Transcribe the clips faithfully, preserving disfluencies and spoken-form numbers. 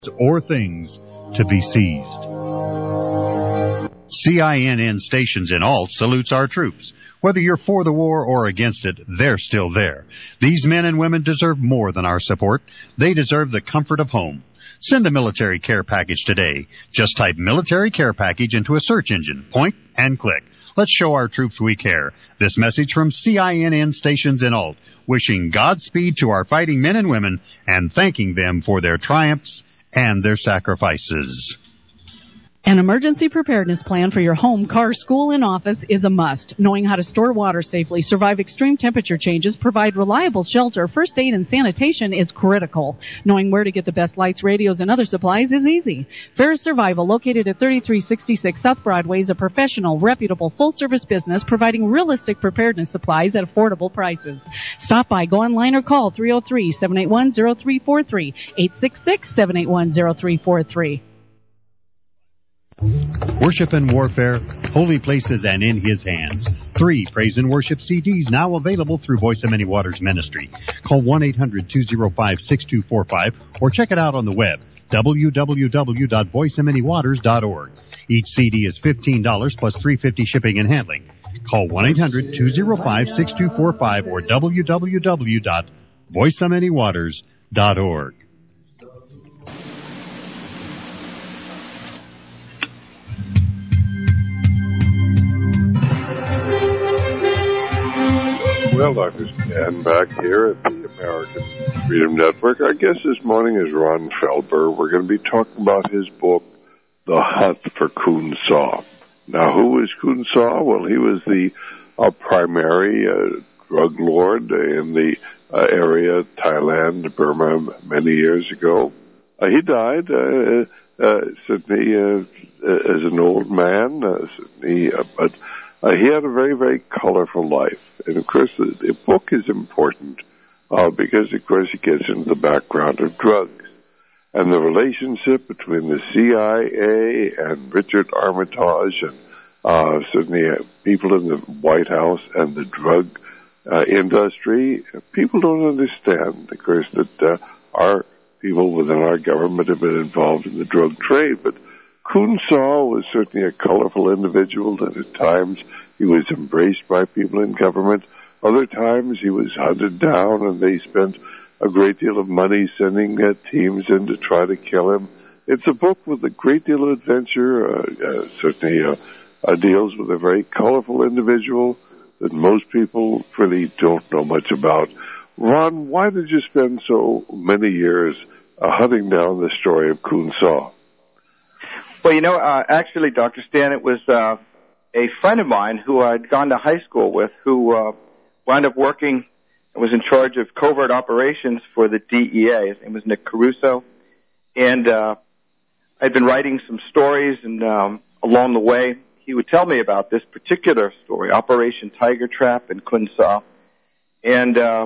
or things to be seized. C I N N Stations in Alt salutes our troops. Whether you're for the war or against it, they're still there. These men and women deserve more than our support. They deserve the comfort of home. Send a military care package today. Just type military care package into a search engine. Point and click. Let's show our troops we care. This message from C I N N Stations in Alt, wishing Godspeed to our fighting men and women and thanking them for their triumphs and their sacrifices. An emergency preparedness plan for your home, car, school, and office is a must. Knowing how to store water safely, survive extreme temperature changes, provide reliable shelter, first aid, and sanitation is critical. Knowing where to get the best lights, radios, and other supplies is easy. Ferris Survival, located at thirty-three sixty-six South Broadway, is a professional, reputable, full-service business providing realistic preparedness supplies at affordable prices. Stop by, go online, or call three oh three, seven eight one, oh three four three, eight six six, seven eight one, oh three four three. Worship and Warfare, Holy Places and In His Hands. Three Praise and Worship C Ds now available through Voice of Many Waters Ministry. Call one eight hundred, two oh five, six two four five or check it out on the web, w w w dot voice of many waters dot org. Each C D is fifteen dollars plus three dollars and fifty cents shipping and handling. Call one eight hundred, two oh five, six two four five or w w w dot voice of many waters dot org. Well, Doctor Stan back here at the American Freedom Network. Our guest this morning is Ron Felber. We're going to be talking about his book, The Hunt for Khoon Saw. Now, who is Khoon Saw? Well, he was the uh, primary uh, drug lord in the uh, area, Thailand, Burma, many years ago. Uh, he died, uh, uh, certainly uh, as an old man, uh, certainly, uh, but Uh, he had a very, very colorful life. And, of course, the, the book is important uh, because, of course, it gets into the background of drugs and the relationship between the C I A and Richard Armitage and uh, certainly uh, people in the White House and the drug uh, industry. People don't understand, of course, that uh, our people within our government have been involved in the drug trade, but Khoon Saw was certainly a colorful individual, and at times he was embraced by people in government. Other times he was hunted down, and they spent a great deal of money sending uh, teams in to try to kill him. It's a book with a great deal of adventure, uh, uh, certainly uh, uh, deals with a very colorful individual that most people really don't know much about. Ron, why did you spend so many years uh, hunting down the story of Khoon Saw? Well, you know, uh, actually, Doctor Stan, it was uh, a friend of mine who I'd gone to high school with who uh, wound up working, was in charge of covert operations for the D E A. His name was Nick Caruso. And uh, I'd been writing some stories, and um, along the way, he would tell me about this particular story, Operation Tiger Trap in Khoon Saw. And uh,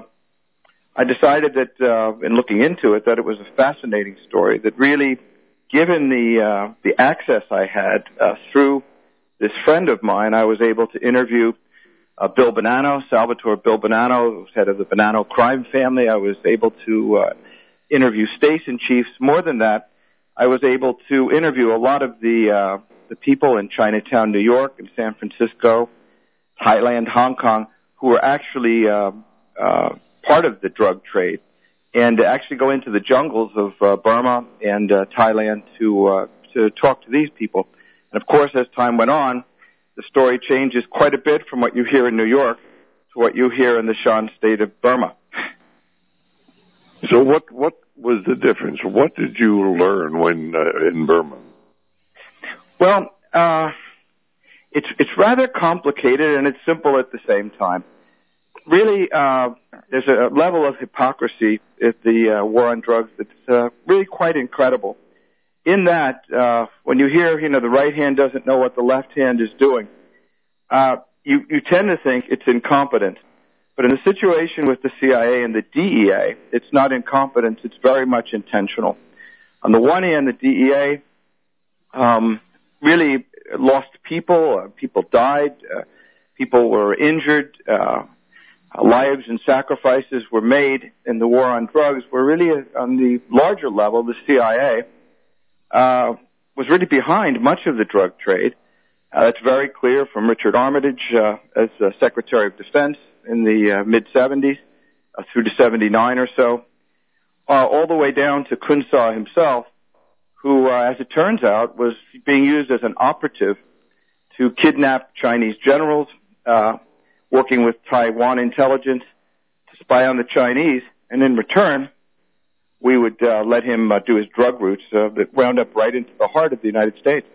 I decided that, uh, in looking into it, that it was a fascinating story that really, given the uh, the access I had uh, through this friend of mine, I was able to interview uh, Bill Bonanno, Salvatore Bill Bonanno, who was head of the Bonanno crime family. I was able to uh, interview station chiefs. More than that, I was able to interview a lot of the uh, the people in Chinatown, New York, and San Francisco, Thailand, Hong Kong, who were actually uh, uh, part of the drug trade, and to actually go into the jungles of uh, Burma and uh, Thailand to uh, to talk to these people. And of course, as time went on, the story changes quite a bit from what you hear in New York to what you hear in the Shan state of Burma. So what what was the difference? What did you learn when uh, in Burma? Well, uh, it's it's rather complicated and it's simple at the same time. Really, uh, there's a level of hypocrisy at the uh, war on drugs that's uh, really quite incredible. In that, uh, when you hear, you know, the right hand doesn't know what the left hand is doing, uh, you, you tend to think it's incompetence. But in the situation with the C I A and the D E A, it's not incompetence, it's very much intentional. On the one hand, the D E A um, really lost people, uh, people died, uh, people were injured, uh, lives and sacrifices were made in the war on drugs, where really on the larger level, the C I A uh, was really behind much of the drug trade. Uh, it's very clear from Richard Armitage uh, as uh, Secretary of Defense in the uh, mid-seventies uh, through to seventy-nine or so, uh, all the way down to Kun Sa himself, who, uh, as it turns out, was being used as an operative to kidnap Chinese generals, uh, working with Taiwan intelligence to spy on the Chinese, and in return, we would uh, let him uh, do his drug routes uh, that wound up right into the heart of the United States.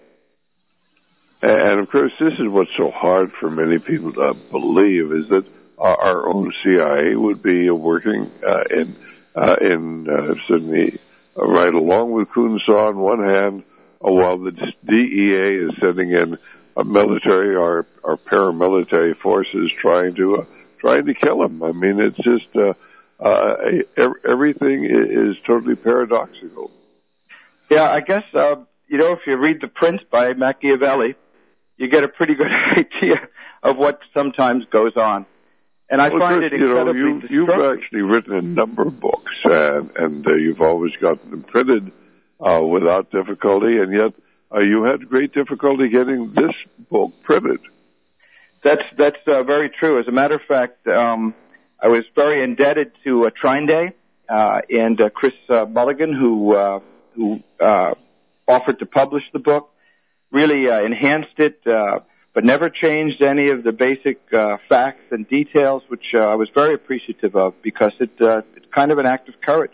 And, of course, this is what's so hard for many people to believe, is that our, our own C I A would be working uh, in, uh, in uh, Sydney uh, right along with Kun Sa on one hand, uh, while the D E A is sending in a military or, or paramilitary forces trying to uh, trying to kill him. I mean, it's just uh, uh, everything is totally paradoxical. Yeah, I guess uh, you know, if you read The Prince by Machiavelli, you get a pretty good idea of what sometimes goes on. And I well, find Chris, it you know, incredibly you, You've actually written a number of books, and, and uh, you've always gotten them printed uh, without difficulty, and yet uh, you had great difficulty getting this book printed. That's that's uh, very true. As a matter of fact, um, I was very indebted to uh, Trine Day uh, and uh, Chris uh, Mulligan, who uh, who uh, offered to publish the book. Really uh, enhanced it, uh, but never changed any of the basic uh, facts and details, which uh, I was very appreciative of, because it, uh, it's kind of an act of courage.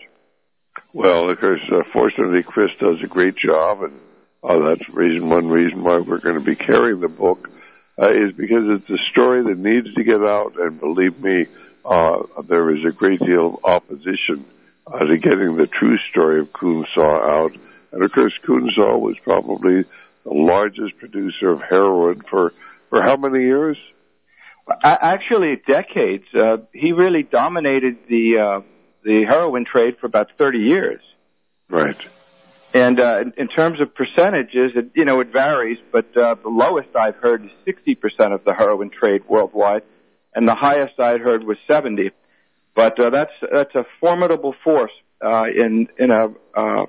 Well, of course, uh, fortunately, Chris does a great job, and uh, that's reason one reason why we're going to be carrying the book uh, is because it's a story that needs to get out, and believe me, uh, there is a great deal of opposition uh, to getting the true story of Kun Sa out. And, of course, Kun Sa was probably the largest producer of heroin for, for how many years? Actually, decades. Uh, he really dominated the uh, the heroin trade for about thirty years. Right. And uh, in, in terms of percentages, it, you know, it varies, but uh, the lowest I've heard is sixty percent of the heroin trade worldwide, and the highest I'd heard was seventy. But uh, that's that's a formidable force uh, in in a uh,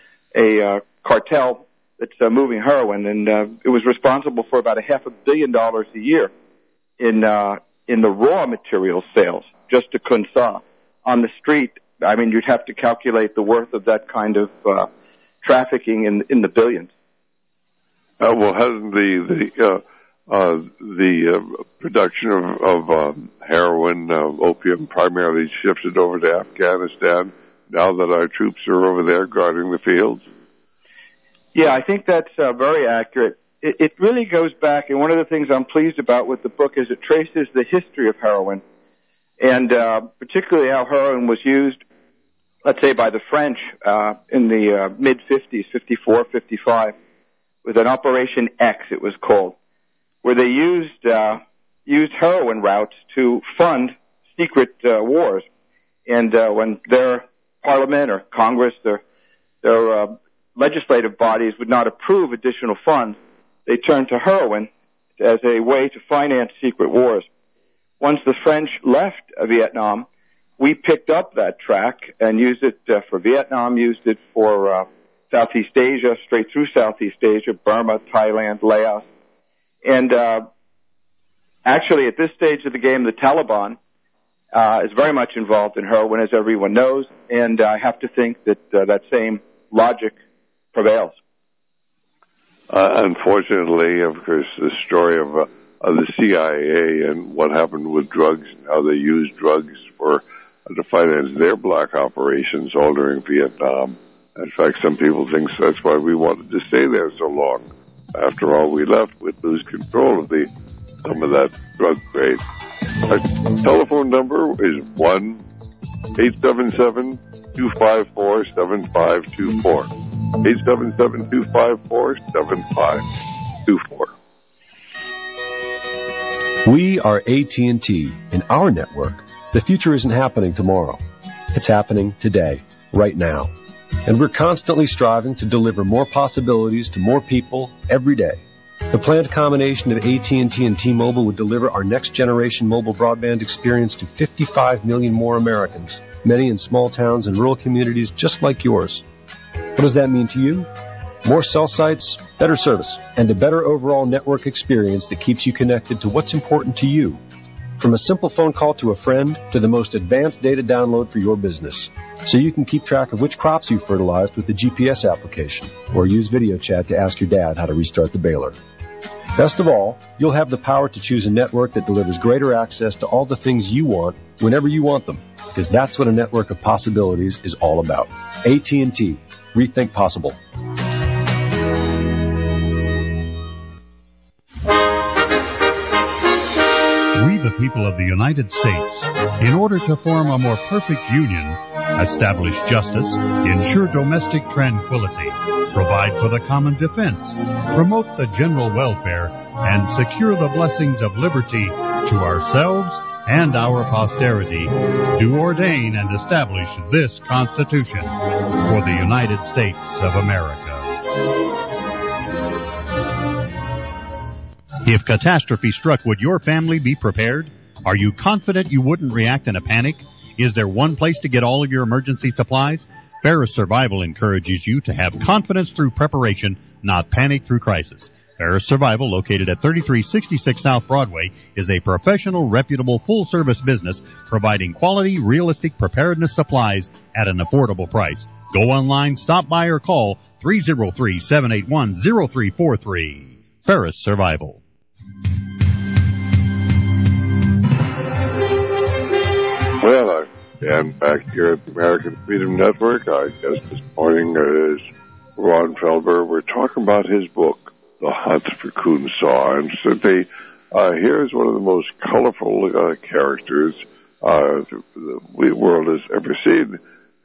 a uh, cartel that's uh, moving heroin, and uh, it was responsible for about a half a billion dollars a year in uh, in the raw material sales, just to Kun Sa. On the street, I mean, you'd have to calculate the worth of that kind of uh, trafficking in in the billions. Uh, well, hasn't the the uh, uh, the uh, production of, of um, heroin, uh, opium, primarily shifted over to Afghanistan now that our troops are over there guarding the fields? Yeah, I think that's uh, very accurate. It, it really goes back, and one of the things I'm pleased about with the book is it traces the history of heroin, and uh, particularly how heroin was used, let's say, by the French uh, in the uh, mid-fifties, fifty-four, fifty-five, with an Operation X, it was called, where they used uh, used heroin routes to fund secret uh, wars. And uh, when their parliament or Congress, their their uh, legislative bodies would not approve additional funds, they turned to heroin as a way to finance secret wars. Once the French left uh, Vietnam, we picked up that track and used it uh, for Vietnam, used it for uh, Southeast Asia, straight through Southeast Asia, Burma, Thailand, Laos. And uh, actually, at this stage of the game, the Taliban uh, is very much involved in heroin, as everyone knows, and I have to think that uh, that same logic prevails. Uh, unfortunately, of course, the story of, uh, of the C I A and what happened with drugs and how they used drugs for uh, to finance their black operations all during Vietnam. In fact, some people think that's why we wanted to stay there so long. After all, we left, we'd lose control of the some of that drug trade. Our telephone number is one eight seven seven two five four seven five two four. eight seven seven two five four seven five two four. We are A T and T. In our network, the future isn't happening tomorrow. It's happening today, right now. And we're constantly striving to deliver more possibilities to more people every day. The planned combination of A T and T and T-Mobile would deliver our next-generation mobile broadband experience to fifty-five million more Americans, many in small towns and rural communities just like yours. What does that mean to you? More cell sites, better service, and a better overall network experience that keeps you connected to what's important to you. From a simple phone call to a friend to the most advanced data download for your business. So you can keep track of which crops you fertilized with the G P S application, or use video chat to ask your dad how to restart the baler. Best of all, you'll have the power to choose a network that delivers greater access to all the things you want whenever you want them, because that's what a network of possibilities is all about. A T and T. Rethink possible. We, the people of the United States, in order to form a more perfect union, establish justice, ensure domestic tranquility, provide for the common defense, promote the general welfare, and secure the blessings of liberty to ourselves and our posterity, do ordain and establish this Constitution for the United States of America. If catastrophe struck, would your family be prepared? Are you confident you wouldn't react in a panic? Is there one place to get all of your emergency supplies? Ferris Survival encourages you to have confidence through preparation, not panic through crisis. Ferris Survival, located at thirty-three sixty-six South Broadway, is a professional, reputable, full-service business providing quality, realistic preparedness supplies at an affordable price. Go online, stop by, or call three oh three, seven eight one, oh three four three. Ferris Survival. Well, I'm Dan back here at the American Freedom Network. Our guest this morning is Ron Felber. We're talking about his book, The Hunt for Coonsaw. And so they, uh, here's one of the most colorful uh, characters uh, the world has ever seen.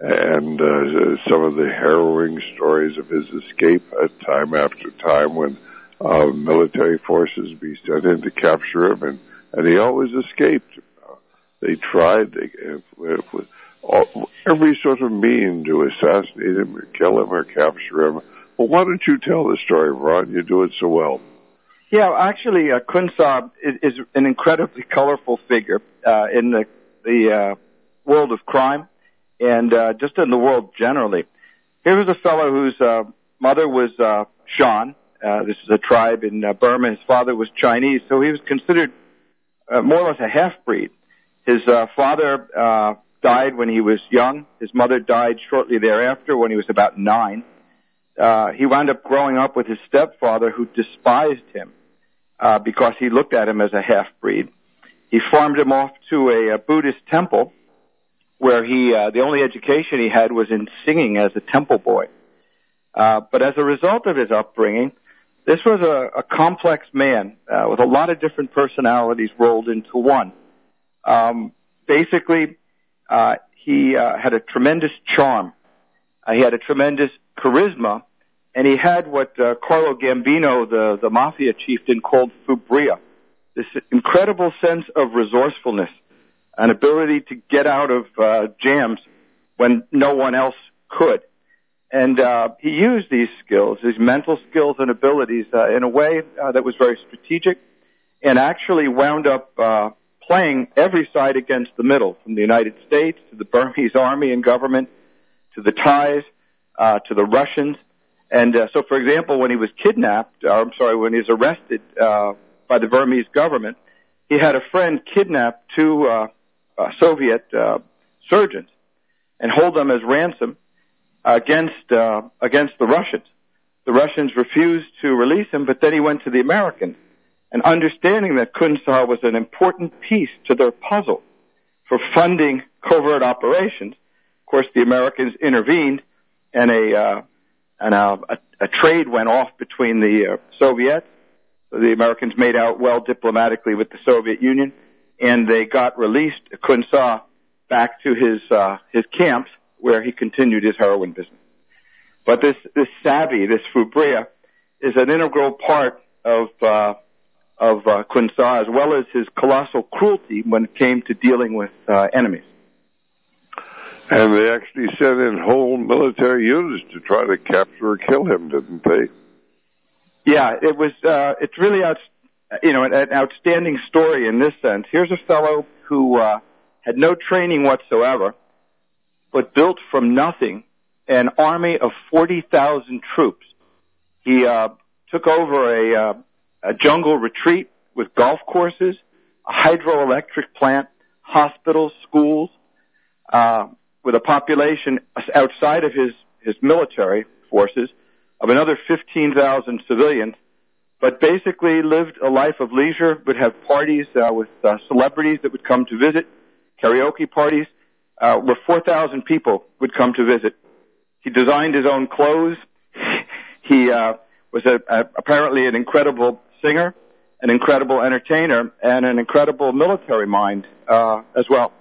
And uh, some of the harrowing stories of his escape at time after time when uh, military forces be sent in to capture him, and, and he always escaped. They tried they, with, with all, every sort of mean to assassinate him or kill him or capture him. Well, why don't you tell the story, Ron? You do it so well. Yeah, actually, uh, Coonsaw is, is an incredibly colorful figure uh, in the, the uh, world of crime and uh, just in the world generally. Here was a fellow whose uh, mother was uh, Shan. Uh, this is a tribe in uh, Burma. His father was Chinese, so he was considered uh, more or less a half-breed. His uh, father uh, died when he was young. His mother died shortly thereafter when he was about nine. Uh, he wound up growing up with his stepfather, who despised him uh, because he looked at him as a half-breed. He farmed him off to a, a Buddhist temple where he uh, the only education he had was in singing as a temple boy. Uh, but as a result of his upbringing, this was a, a complex man uh, with a lot of different personalities rolled into one. Um, basically, uh, he uh, had a tremendous charm. Uh, he had a tremendous charisma, and he had what uh, Carlo Gambino, the, the mafia chieftain, called fubria, this incredible sense of resourcefulness, an ability to get out of uh, jams when no one else could. And uh, he used these skills, these mental skills and abilities, uh, in a way uh, that was very strategic, and actually wound up uh, playing every side against the middle, from the United States to the Burmese army and government to the Thais uh, to the Russians. And uh, so, for example, when he was kidnapped, or I'm sorry, when he was arrested uh, by the Burmese government, he had a friend kidnap two uh, uh, Soviet uh, surgeons and hold them as ransom against uh, against the Russians. The Russians refused to release him, but then he went to the Americans. And understanding that Coonsaw was an important piece to their puzzle for funding covert operations, of course, the Americans intervened, and a uh, and a, a, a trade went off between the uh, Soviets. So the Americans made out well diplomatically with the Soviet Union, and they got released Coonsaw back to his uh, his camps, where he continued his heroin business. But this this savvy, this fubria, is an integral part of uh, of uh, Coonsaw, as well as his colossal cruelty when it came to dealing with uh, enemies. And they actually sent in whole military units to try to capture or kill him, didn't they? Yeah, it was. Uh, it's really, out, you know, an, an outstanding story in this sense. Here's a fellow who uh, had no training whatsoever, but built from nothing an army of forty thousand troops He uh, took over a, uh, a jungle retreat with golf courses, a hydroelectric plant, hospitals, schools, uh, with a population outside of his, his military forces of another fifteen thousand civilians, but basically lived a life of leisure, would have parties uh, with uh, celebrities that would come to visit, karaoke parties, uh, where four thousand people would come to visit. He designed his own clothes. He uh, was a, a, apparently an incredible singer, an incredible entertainer, and an incredible military mind uh, as well.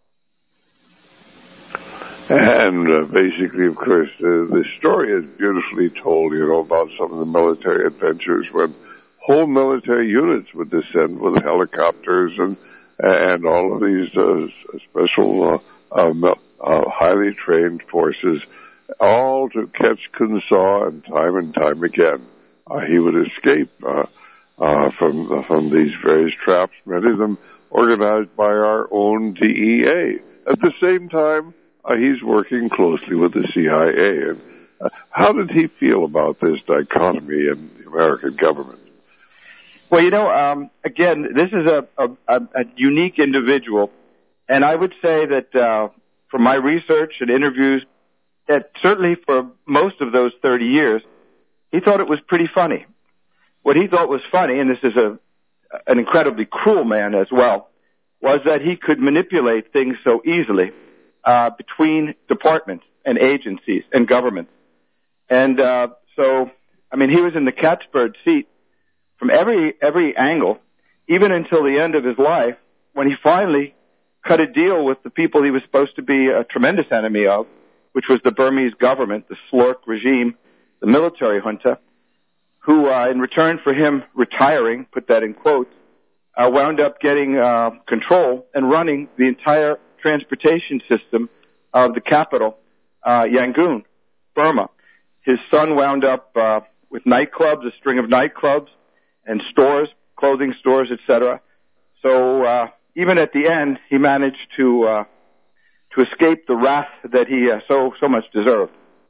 And uh, basically, of course, uh, the story is beautifully told, you know, about some of the military adventures when whole military units would descend with helicopters and and all of these uh, special, uh, um, uh, highly trained forces, all to catch Kun Saw, and time and time again uh, he would escape uh, uh, from uh, from these various traps, many of them organized by our own D E A. At the same time, Uh, he's working closely with the C I A. And, uh, how did he feel about this dichotomy in the American government? Well, you know, um, again, this is a, a, a unique individual, and I would say that uh, from my research and interviews, that certainly for most of those thirty years, he thought it was pretty funny. What he thought was funny, and this is a an incredibly cruel man as well, was that he could manipulate things so easily Uh, between departments and agencies and governments. And uh, so, I mean, he was in the cat's bird seat from every every angle, even until the end of his life, when he finally cut a deal with the people he was supposed to be a tremendous enemy of, which was the Burmese government, the Slork regime, the military junta, who, uh, in return for him retiring, put that in quotes, uh, wound up getting uh, control and running the entire transportation system of the capital, uh, Yangon, Burma. His son wound up uh, with nightclubs, a string of nightclubs and stores, clothing stores, et cetera. So uh, even at the end, he managed to uh, to escape the wrath that he uh, so so much deserved.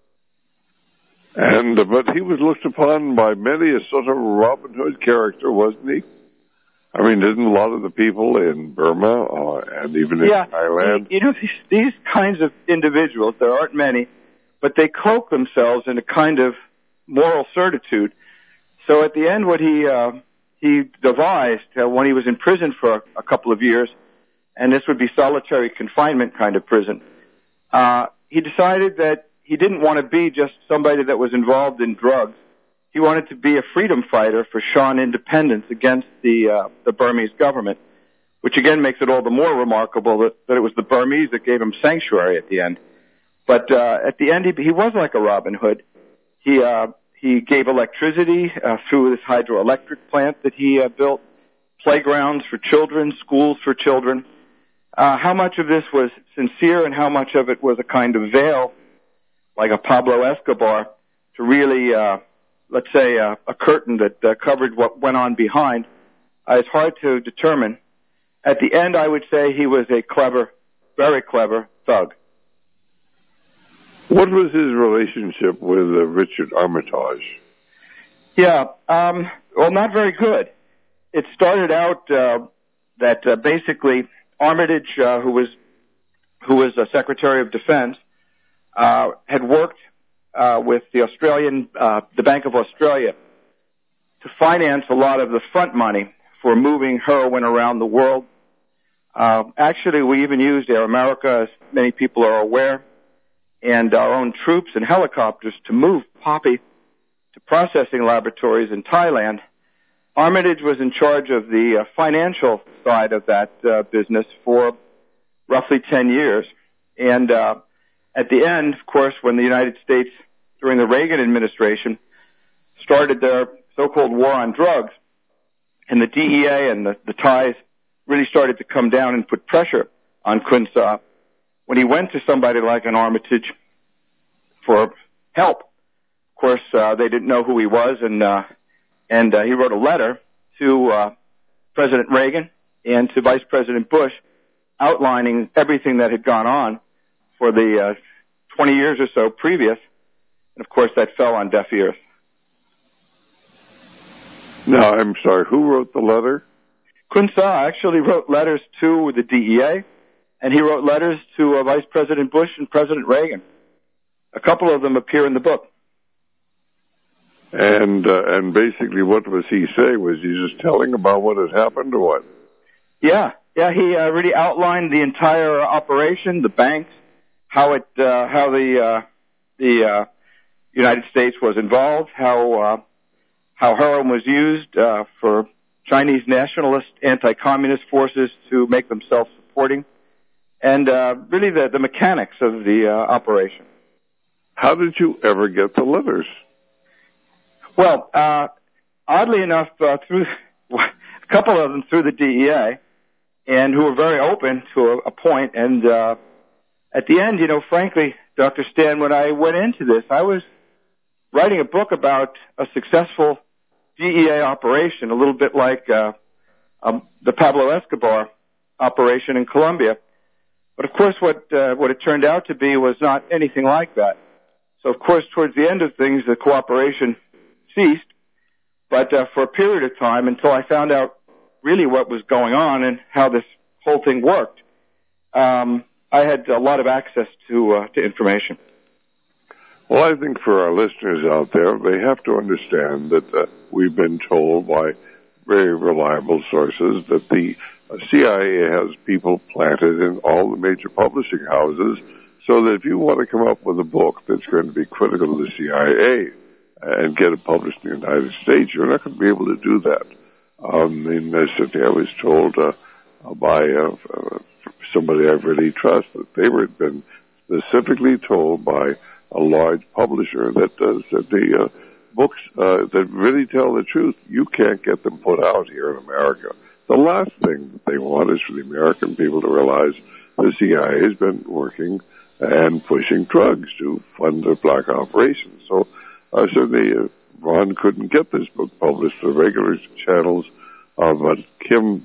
And uh, but he was looked upon by many as sort of Robin Hood character, wasn't he? I mean, didn't a lot of the people in Burma uh, and even in yeah, Thailand? You know, these, these kinds of individuals, there aren't many, but they cloak themselves in a kind of moral certitude. So at the end, what he uh, he devised uh, when he was in prison for a, a couple of years, and this would be solitary confinement kind of prison, uh, he decided that he didn't want to be just somebody that was involved in drugs. He wanted to be a freedom fighter for Shan independence against the uh, the Burmese government, which again makes it all the more remarkable that, that it was the Burmese that gave him sanctuary at the end. But uh, at the end, he, he was like a Robin Hood. He uh, he gave electricity uh, through this hydroelectric plant that he uh, built, playgrounds for children, schools for children. Uh, how much of this was sincere and how much of it was a kind of veil, like a Pablo Escobar, to really Uh, let's say, uh, a curtain that uh, covered what went on behind, uh, it's hard to determine. At the end, I would say he was a clever, very clever thug. What was his relationship with uh, Richard Armitage? Yeah, um, well, not very good. It started out uh, that uh, basically Armitage, uh, who was who was a Secretary of Defense, uh, had worked Uh, with the Australian, uh, the Bank of Australia, to finance a lot of the front money for moving heroin around the world. Uh, actually, we even used Air America, as many people are aware, and our own troops and helicopters to move poppy to processing laboratories in Thailand. Armitage was in charge of the uh, financial side of that uh, business for roughly ten years. And uh, at the end, of course, when the United States, during the Reagan administration, started their so-called war on drugs, and the D E A and the, the Thais really started to come down and put pressure on Kun Saw, when he went to somebody like an Armitage for help, of course, uh, they didn't know who he was, and uh, and uh, he wrote a letter to uh, President Reagan and to Vice President Bush outlining everything that had gone on for the uh, twenty years or so previous. And of course, that fell on deaf ears. Now, I'm sorry, who wrote the letter? Kun Sa actually wrote letters to the D E A, and he wrote letters to uh, Vice President Bush and President Reagan. A couple of them appear in the book. And uh, and basically, what was he saying? Was he just telling about what had happened, or what? Yeah, yeah. He uh, really outlined the entire operation, the banks, how it, uh, how the uh, the uh, United States was involved, how uh, how heroin was used uh, for Chinese nationalist, anti-communist forces to make them self-supporting, and uh, really the the mechanics of the uh, operation. How did you ever get the letters? Well, uh, oddly enough, uh, through a couple of them through the D E A, and who were very open to a, a point. And uh, at the end, you know, frankly, Doctor Stan, when I went into this, I was writing a book about a successful D E A operation, a little bit like uh, um, the Pablo Escobar operation in Colombia. But of course, what uh, what it turned out to be was not anything like that. So, of course, towards the end of things, the cooperation ceased, but uh, for a period of time, until I found out really what was going on and how this whole thing worked, um, I had a lot of access to uh, to information. Well, I think for our listeners out there, they have to understand that uh, we've been told by very reliable sources that the uh, C I A has people planted in all the major publishing houses, so that if you want to come up with a book that's going to be critical to the C I A, and get it published in the United States, you're not going to be able to do that. Um, in uh, certainly I was told uh, by uh, uh, somebody I really trust that they were been specifically told by a large publisher that uh, said the uh, books uh, that really tell the truth, you can't get them put out here in America. The last thing that they want is for the American people to realize the C I A has been working and pushing drugs to fund their black operations. So Uh, certainly, uh, Ron couldn't get this book published. The regular channels of uh, Kim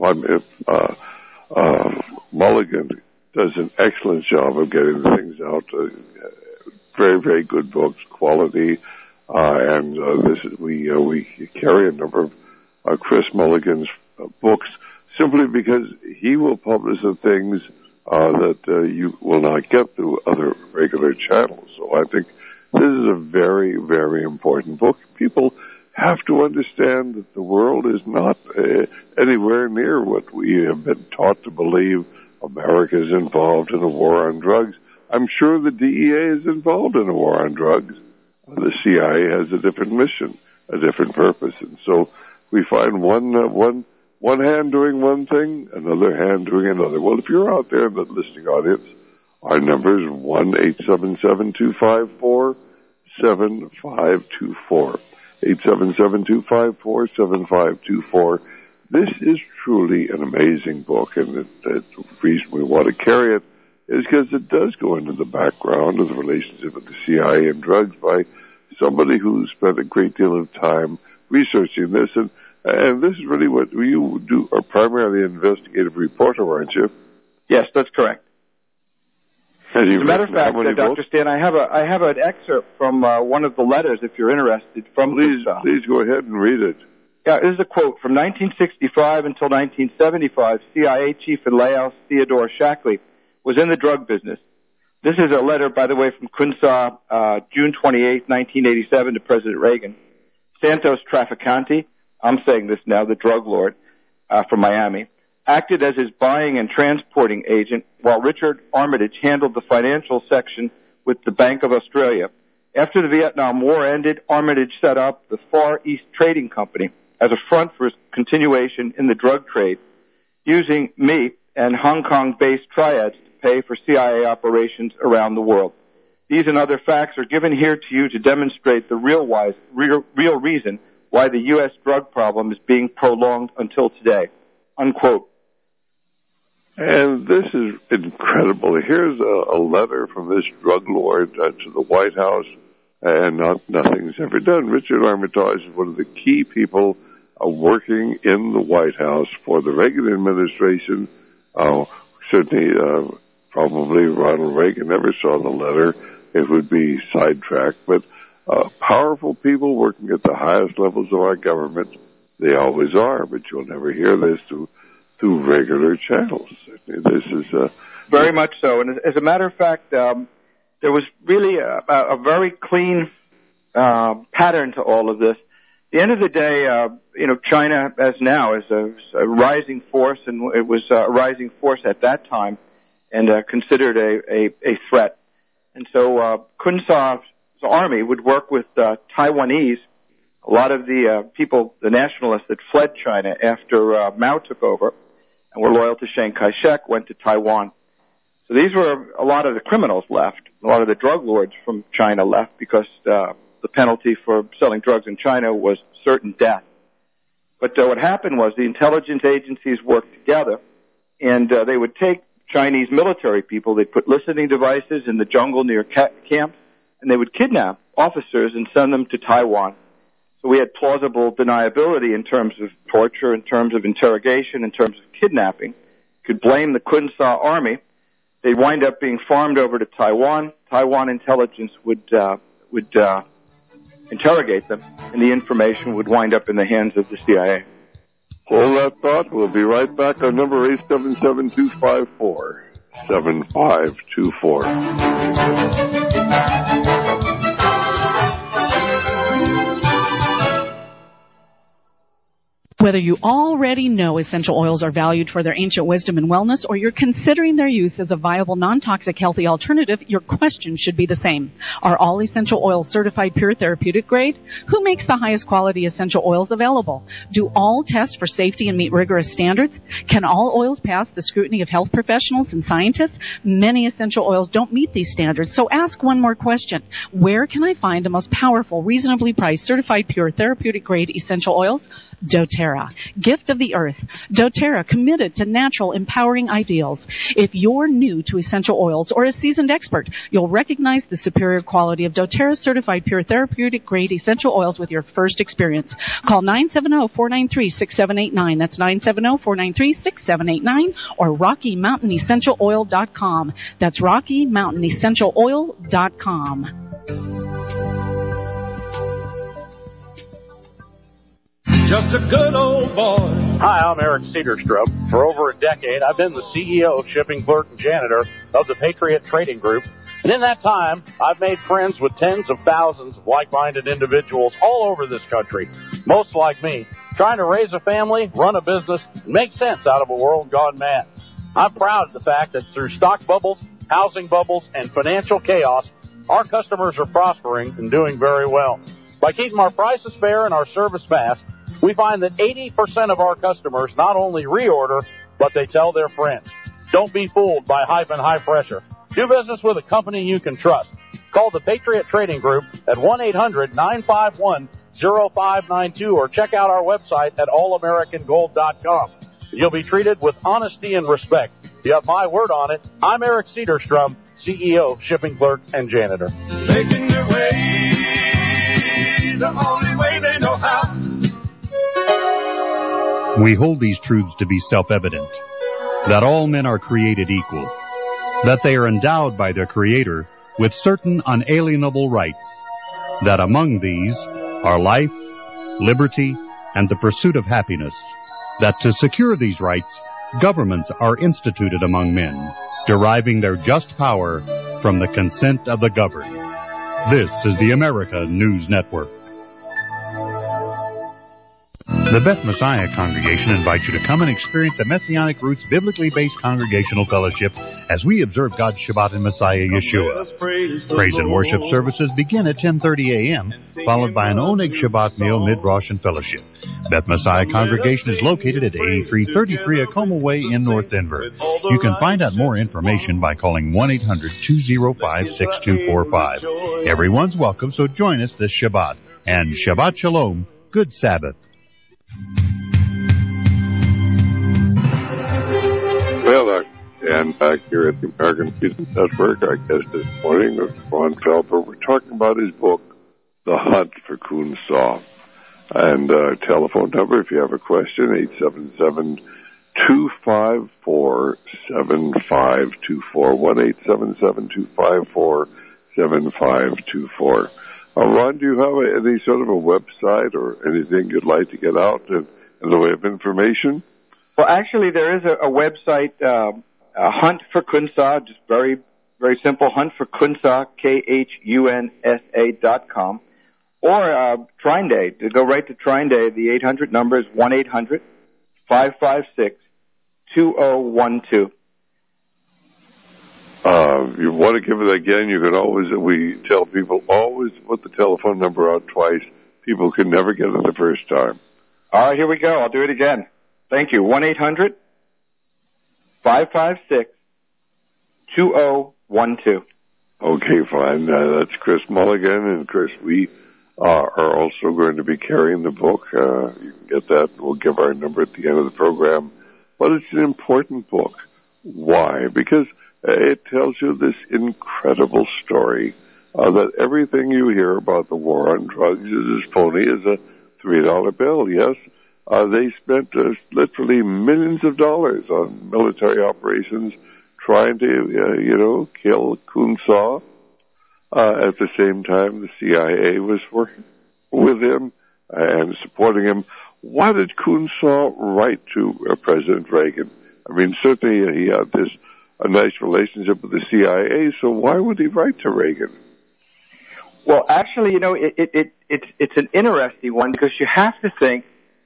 uh, uh, Mulligan does an excellent job of getting things out. Uh, very, very good books, quality, uh, and uh, this is, we uh, we carry a number of uh, Chris Mulligan's uh, books simply because he will publish the things uh, that uh, you will not get through other regular channels. So I think this is a very, very important book. People have to understand that the world is not uh, anywhere near what we have been taught to believe. America is involved in a war on drugs. I'm sure the D E A is involved in a war on drugs. The C I A has a different mission, a different purpose. And so we find one, uh, one, one hand doing one thing, another hand doing another. Well, if you're out there in the listening audience, our number is one eight seven seven, two five four, seven five two four. eight seven seven, two five four, seven five two four. This is truly an amazing book, and the, the reason we want to carry it is because it does go into the background of the relationship with the C I A and drugs by somebody who spent a great deal of time researching this. And, and this is really what you do, are primarily an investigative reporter, aren't you? Yes, that's correct. As a matter of fact, uh, Doctor Stan, I have a I have an excerpt from uh, one of the letters, if you're interested, from Please, Kun Sa. please go ahead and read it. Yeah, this is a quote from nineteen sixty-five until nineteen seventy-five. C I A chief in Laos, Theodore Shackley, was in the drug business. This is a letter, by the way, from Kun Sa, uh, June twenty-eighth, nineteen eighty-seven, to President Reagan. Santos Trafficante, I'm saying this now, the drug lord uh, from Miami, acted as his buying and transporting agent, while Richard Armitage handled the financial section with the Bank of Australia. After the Vietnam War ended, Armitage set up the Far East Trading Company as a front for his continuation in the drug trade, using me and Hong Kong-based triads to pay for C I A operations around the world. These and other facts are given here to you to demonstrate the real, wise, real, real reason why the U S drug problem is being prolonged until today. Unquote. And this is incredible. Here's a, a letter from this drug lord uh, to the White House, and not, nothing's ever done. Richard Armitage is one of the key people uh, working in the White House for the Reagan administration. Uh, certainly, uh, probably Ronald Reagan never saw the letter. It would be sidetracked. But uh, powerful people working at the highest levels of our government They always are, but you'll never hear this through, through regular channels. This is uh, very much so. And as a matter of fact, um, there was really a, a very clean uh, pattern to all of this. At the end of the day, uh, you know, China, as now, is a, a rising force, and it was a rising force at that time, and uh, considered a, a, a threat. And so uh, Kun Sa's army would work with uh, Taiwanese. A lot of the uh, people, the nationalists that fled China after uh, Mao took over and were loyal to Chiang Kai-shek, went to Taiwan. So these were a lot of the criminals left. A lot of the drug lords from China left because uh, the penalty for selling drugs in China was certain death. But uh, what happened was the intelligence agencies worked together, and uh, they would take Chinese military people, they'd put listening devices in the jungle near ca- camps, and they would kidnap officers and send them to Taiwan. So we had plausible deniability in terms of torture, in terms of interrogation, in terms of kidnapping. Could blame the Kun Sa army. They'd wind up being farmed over to Taiwan. Taiwan intelligence would uh, would uh, interrogate them, and the information would wind up in the hands of the C I A. Hold that thought. We'll be right back. Our number eight seven seven, two five four, seven five two four. Whether you already know essential oils are valued for their ancient wisdom and wellness, or you're considering their use as a viable, non-toxic, healthy alternative, your question should be the same. Are all essential oils certified pure therapeutic grade? Who makes the highest quality essential oils available? Do all test for safety and meet rigorous standards? Can all oils pass the scrutiny of health professionals and scientists? Many essential oils don't meet these standards, so ask one more question. Where can I find the most powerful, reasonably priced, certified pure therapeutic grade essential oils? doTERRA, gift of the earth. doTERRA, committed to natural, empowering ideals. If you're new to essential oils or a seasoned expert, you'll recognize the superior quality of doTERRA certified pure therapeutic grade essential oils with your first experience. Call nine seven zero, four nine three, six seven eight nine. That's nine seven zero, four nine three, six seven eight nine, or Rocky Mountain Essential Oil dot com. That's Rocky Mountain Essential Oil dot com. Just a good old boy. Hi, I'm Eric Cedarstrom. For over a decade, I've been the C E O, shipping clerk, and janitor of the Patriot Trading Group. And in that time, I've made friends with tens of thousands of like-minded individuals all over this country, most like me, trying to raise a family, run a business, and make sense out of a world gone mad. I'm proud of the fact that through stock bubbles, housing bubbles, and financial chaos, our customers are prospering and doing very well. By keeping our prices fair and our service fast, we find that eighty percent of our customers not only reorder, but they tell their friends. Don't be fooled by hype and high pressure. Do business with a company you can trust. Call the Patriot Trading Group at one eight hundred, nine five one, zero five nine two or check out our website at all american gold dot com. You'll be treated with honesty and respect. You have my word on it. I'm Eric Cedarstrom, C E O, shipping clerk, and janitor. Making their way the only way they know how. We hold these truths to be self-evident, that all men are created equal, that they are endowed by their Creator with certain unalienable rights, that among these are life, liberty, and the pursuit of happiness, that to secure these rights, governments are instituted among men, deriving their just power from the consent of the governed. This is the America News Network. The Beth Messiah Congregation invites you to come and experience a Messianic Roots biblically based congregational fellowship as we observe God's Shabbat in Messiah Yeshua. Praise and worship services begin at ten thirty a.m., followed by an Oneg Shabbat meal, mid-Rosh, and fellowship. Beth Messiah Congregation is located at eighty-three thirty-three Acoma Way in North Denver. You can find out more information by calling one eight hundred, two oh five, six two four five. Everyone's welcome, so join us this Shabbat. And Shabbat Shalom, good Sabbath. Well, uh, and back here at the American Business Network, our guest this morning is Ron Felber. We're talking about his book, The Hunt for Kun Sa. And uh, telephone number, if you have a question, eight seven seven, two five four, seven five two four, one eight seven seven, two five four, seven five two four. Uh, Ron, do you have any sort of a website or anything you'd like to get out in, in the way of information? Well, actually, there is a, a website, uh, uh, Hunt for Khunsa, just very, very simple, Hunt for Khunsa, K H U N S A dot com. Or uh, Trine Day. To go right to Trine Day, the eight hundred number is one eight hundred five five six two zero one two. Uh, if you want to give it again, you can always, we tell people, always put the telephone number out twice. People can never get it the first time. All right, here we go. I'll do it again. Thank you. one eight hundred five five six two zero one two. Okay, fine. Uh, that's Chris Mulligan. And Chris, we uh, are also going to be carrying the book. Uh, you can get that. We'll give our number at the end of the program. But it's an important book. Why? Because it tells you this incredible story uh, that everything you hear about the war on drugs is as phony as a three dollar bill. Yes, uh, they spent uh, literally millions of dollars on military operations trying to, uh, you know, kill Khunsa. Uh, at the same time, the C I A was working with him and supporting him. Why did Khunsa write to uh, President Reagan? I mean, certainly he had this a nice relationship with the C I A, so why would he write to Reagan? Well, actually, you know, it, it, it, it's, it's an interesting one because you have to think,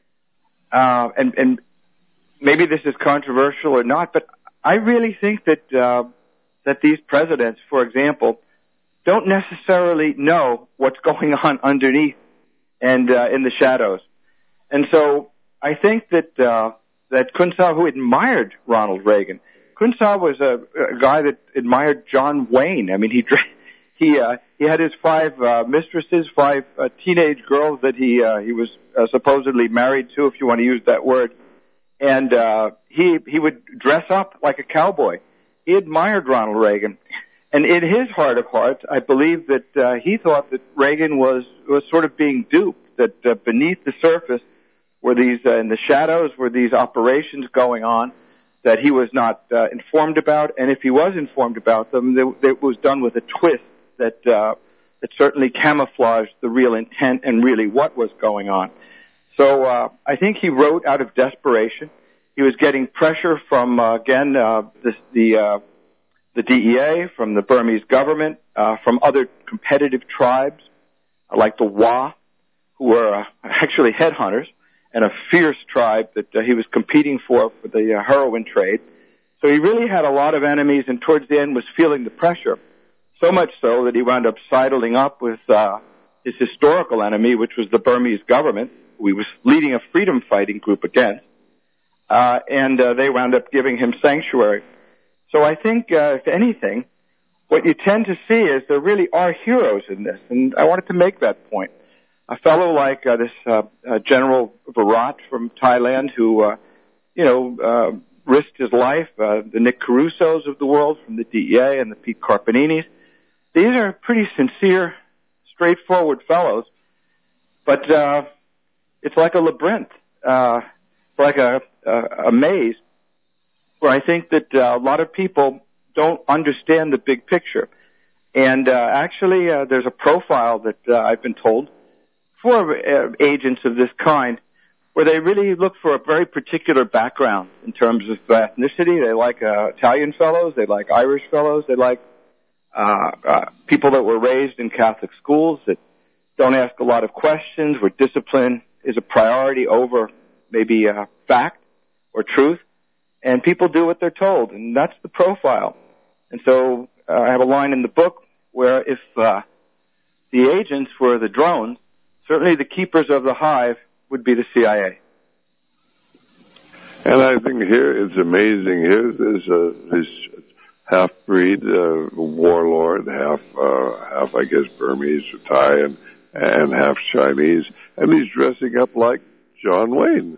uh, and, and maybe this is controversial or not, but I really think that, uh, that these presidents, for example, don't necessarily know what's going on underneath and, uh, in the shadows. And so I think that, uh, that Khunsa, who admired Ronald Reagan, Khunsa was a, a guy that admired John Wayne. I mean, he he uh, he had his five uh, mistresses, five uh, teenage girls that he uh, he was uh, supposedly married to, if you want to use that word. And uh, he he would dress up like a cowboy. He admired Ronald Reagan, and in his heart of hearts, I believe that uh, he thought that Reagan was was sort of being duped. That uh, beneath the surface were these uh, in the shadows were these operations going on that he was not uh, informed about, and if he was informed about them, they, it was done with a twist that uh, that certainly camouflaged the real intent and really what was going on. So uh, I think he wrote out of desperation. He was getting pressure from uh, again uh, the the, uh, the D E A, from the Burmese government, uh, from other competitive tribes uh, like the Wa, who were uh, actually headhunters, and a fierce tribe that uh, he was competing for for the uh, heroin trade. So he really had a lot of enemies, and towards the end was feeling the pressure, so much so that he wound up sidling up with uh, his historical enemy, which was the Burmese government, who he was leading a freedom-fighting group against, uh, and uh, they wound up giving him sanctuary. So I think, uh, if anything, what you tend to see is there really are heroes in this, and I wanted to make that point. A fellow like uh, this uh, uh, General Virat from Thailand, who, uh, you know, uh, risked his life, uh, the Nick Carusos of the world from the D E A and the Pete Carpaninis. These are pretty sincere, straightforward fellows, but uh, it's like a labyrinth, uh, it's like a, a, a maze, where I think that uh, a lot of people don't understand the big picture. And uh, actually, uh, there's a profile that uh, I've been told for uh, agents of this kind, where they really look for a very particular background in terms of ethnicity. They like uh, Italian fellows, they like Irish fellows, they like uh, uh, people that were raised in Catholic schools that don't ask a lot of questions, where discipline is a priority over maybe uh, fact or truth, and people do what they're told, and that's the profile. And so uh, I have a line in the book where if uh, the agents were the drones, certainly the keepers of the hive would be the C I A. And I think here it's amazing. Here there's a, this half-breed uh, warlord, half, uh, half I guess Burmese or Thai, and, and half Chinese, and he's dressing up like John Wayne.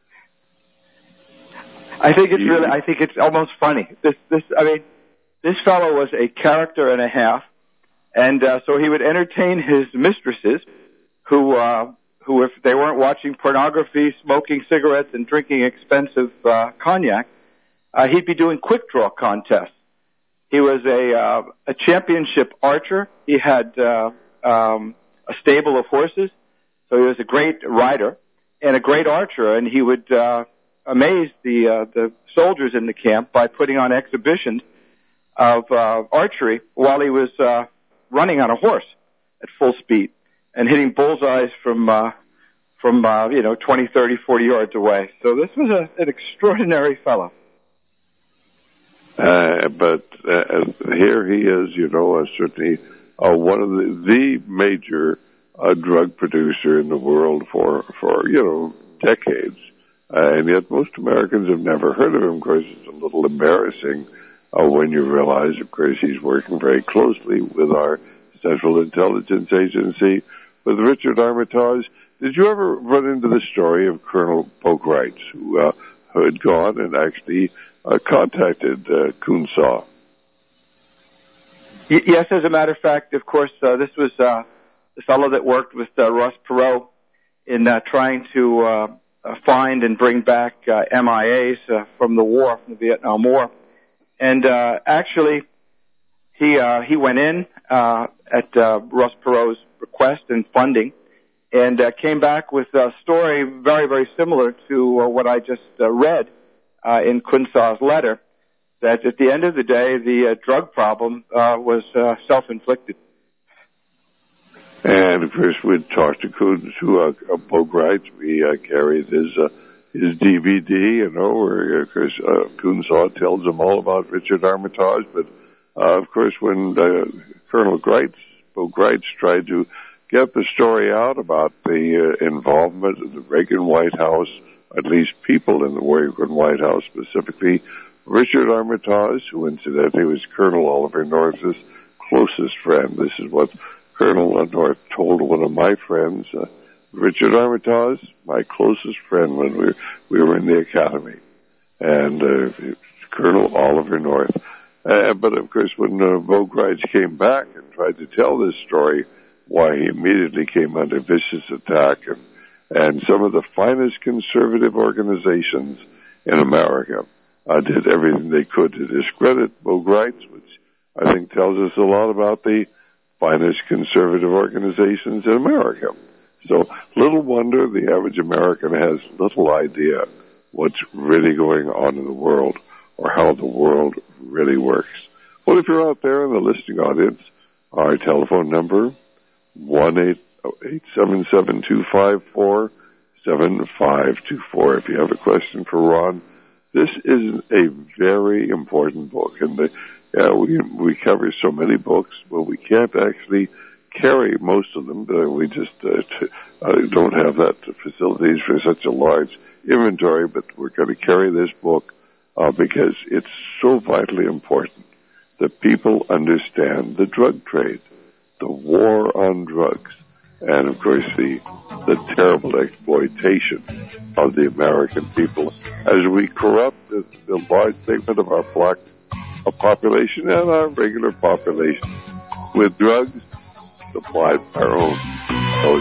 I think it's really, I think it's almost funny. This, this, I mean, this fellow was a character and a half, and uh, so he would entertain his mistresses, who, uh, who, if they weren't watching pornography, smoking cigarettes, and drinking expensive uh, cognac, uh, he'd be doing quick draw contests. He was a uh, a championship archer. He had uh, um, a stable of horses. So he was a great rider and a great archer, and he would uh, amaze the uh, the soldiers in the camp by putting on exhibitions of uh, archery while he was uh, running on a horse at full speed and hitting bullseyes from uh, from uh, you know twenty, thirty, forty yards away. So this was a, an extraordinary fellow. Uh, but uh, here he is, you know, uh, certainly uh, one of the, the major uh, drug producer in the world for, for you know, decades. Uh, and yet most Americans have never heard of him. Of course, it's a little embarrassing uh, when you realize, of course, he's working very closely with our Central Intelligence Agency, with Richard Armitage. Did you ever run into the story of Colonel Boukreutz, who, uh, who had gone and actually uh, contacted uh, Kuhnsaw? Y- yes, as a matter of fact, of course, uh, this was uh, the fellow that worked with uh, Ross Perot in uh, trying to uh, uh, find and bring back uh, M I As uh, from the war, from the Vietnam War. And uh, actually, he uh, he went in uh, at uh, Ross Perot's request and funding, and uh, came back with a story very, very similar to uh, what I just uh, read uh, in Kuhnsaw's letter, that at the end of the day, the uh, drug problem uh, was uh, self-inflicted. And, of course, we'd talked to, Kuhn, to uh, Boukreutz. We uh, carried his uh, his D V D, you know, where, of course, uh, Kuhnsaw tells him all about Richard Armitage. But, uh, of course, when uh, Colonel Greitz, Boukreutz tried to get the story out about the uh, involvement of the Reagan White House, at least people in the Reagan White House, specifically Richard Armitage, who incidentally was Colonel Oliver North's closest friend. This is what Colonel North told one of my friends, uh, Richard Armitage, my closest friend when we, we were in the academy, and uh, Colonel Oliver North. Uh, but, of course, when uh, Boukreutz came back and tried to tell this story, why he immediately came under vicious attack, and, and some of the finest conservative organizations in America uh, did everything they could to discredit Boukreutz, which I think tells us a lot about the finest conservative organizations in America. So little wonder the average American has little idea what's really going on in the world or how the world really works. Well, if you're out there in the listening audience, our telephone number, one eight seven seven two five four seven five two four. If you have a question for Ron, this is a very important book, and the, yeah, we we cover so many books, but we can't actually carry most of them. We just uh, t- uh, don't have that facilities for such a large inventory. But we're going to carry this book uh, because it's so vitally important that people understand the drug trade, the war on drugs, and, of course, the the terrible exploitation of the American people as we corrupt the, the large segment of our black uh, population and our regular population with drugs supplied by our own. So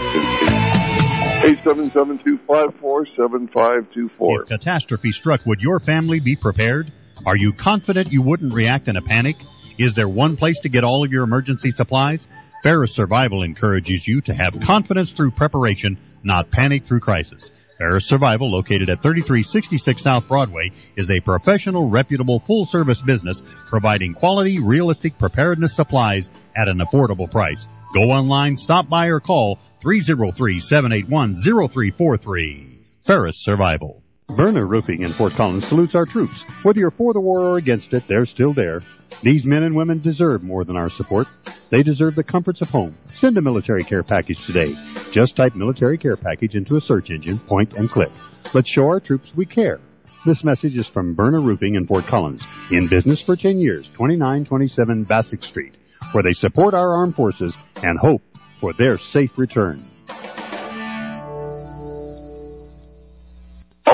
it's eight seven seven, two five four, seven five two four. If catastrophe struck, would your family be prepared? Are you confident you wouldn't react in a panic? Is there one place to get all of your emergency supplies? Ferris Survival encourages you to have confidence through preparation, not panic through crisis. Ferris Survival, located at thirty-three sixty-six South Broadway, is a professional, reputable, full-service business providing quality, realistic preparedness supplies at an affordable price. Go online, stop by, or call three oh three, seven eight one, oh three four three. Ferris Survival. Berner Roofing in Fort Collins salutes our troops. Whether you're for the war or against it, they're still there. These men and women deserve more than our support. They deserve the comforts of home. Send a military care package today. Just type military care package into a search engine, point and click. Let's show our troops we care. This message is from Berner Roofing in Fort Collins. In business for ten years, twenty-nine twenty-seven Bassick Street, where they support our armed forces and hope for their safe return.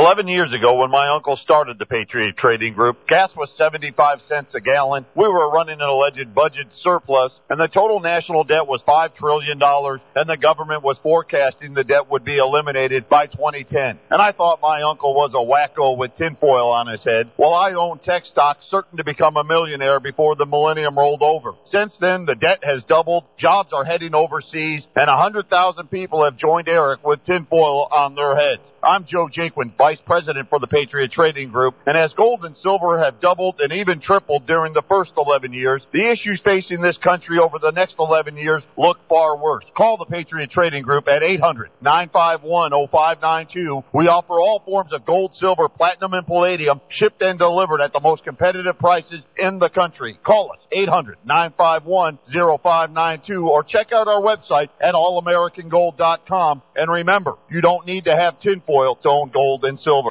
Eleven years ago, when my uncle started the Patriot Trading Group, gas was seventy-five cents a gallon. We were running an alleged budget surplus, and the total national debt was five trillion dollars, and the government was forecasting the debt would be eliminated by twenty ten. And I thought my uncle was a wacko with tinfoil on his head. Well, I owned tech stocks, certain to become a millionaire before the millennium rolled over. Since then, the debt has doubled, jobs are heading overseas, and one hundred thousand people have joined Eric with tinfoil on their heads. I'm Joe Jaquin, Vice President for the Patriot Trading Group, and as gold and silver have doubled and even tripled during the first eleven years, the issues facing this country over the next eleven years look far worse. Call the Patriot Trading Group at eight hundred, nine five one, oh five nine two. We offer all forms of gold, silver, platinum, and palladium, shipped and delivered at the most competitive prices in the country. Call us, eight hundred, nine five one, oh five nine two, or check out our website at all american gold dot com. And remember, you don't need to have tinfoil to own gold and silver.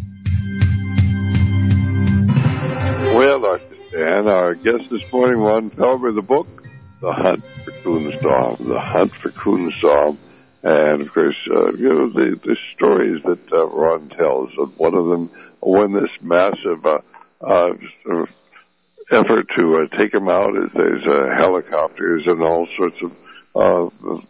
Well, Doctor Stan, our guest this morning, Ron Felber, the book, The Hunt for Coonsaw, The Hunt for Coonsaw. And, of course, uh, you know, the, the stories that uh, Ron tells. One of them, when this massive uh, uh, sort of effort to uh, take him out, is there's uh, helicopters and all sorts of uh,